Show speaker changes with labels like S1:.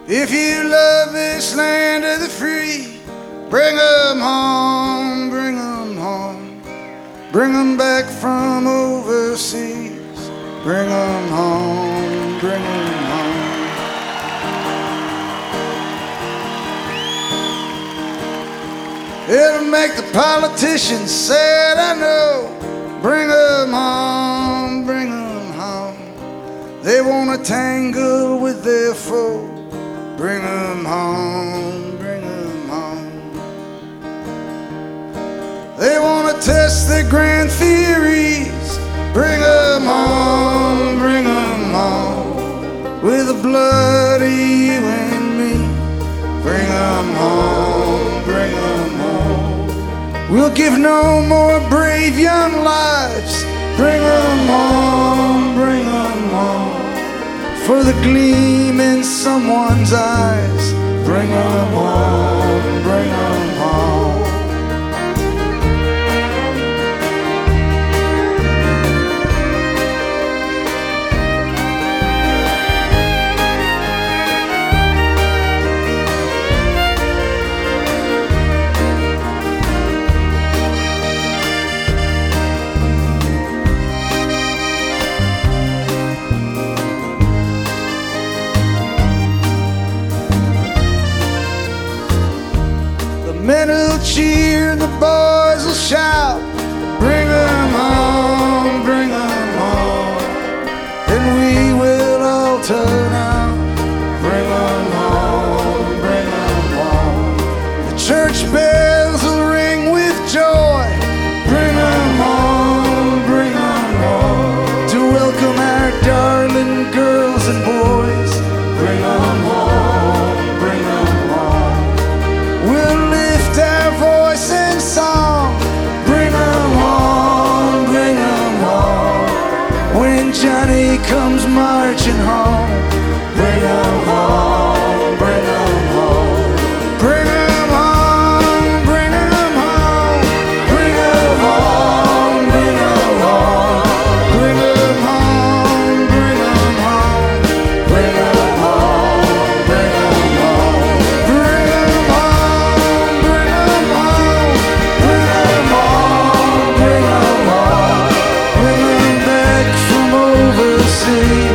S1: If you love this land of the free, bring 'em home, bring 'em home. Bring 'em back from overseas. Bring 'em home, bring 'em home. It'll make the politicians sad, I know. Bring 'em home, bring 'em home. They wanna tangle with their foe. Bring 'em home, bring 'em home. They wanna test their grand theories. Bring 'em home, bring 'em home. With the blood of you and me. Bring 'em home, bring 'em home. We'll give no more brave young lives. Bring 'em home, bring 'em home. For the gleam in someone's eyes. Bring 'em home, bring 'em home. Men will cheer, the boys will shout. Bring 'em home, bring 'em home. And we will all turn out. Bring 'em home, bring 'em home. The church bells will ring with joy. Bring 'em home, bring 'em home. To welcome our darling girls and boys. Bring 'em home, bring 'em home. We'll lift our voice in song. Bring 'em home, bring 'em home. When Johnny comes marching home. Bring 'em home, bring 'em home. Bring 'em home, bring 'em home. Bring 'em home, bring 'em home. Bring 'em home, bring 'em home. Bring 'em home, bring 'em home. Bring 'em home, bring 'em home. Bring 'em home, bring 'em home. Bring 'em back from overseas.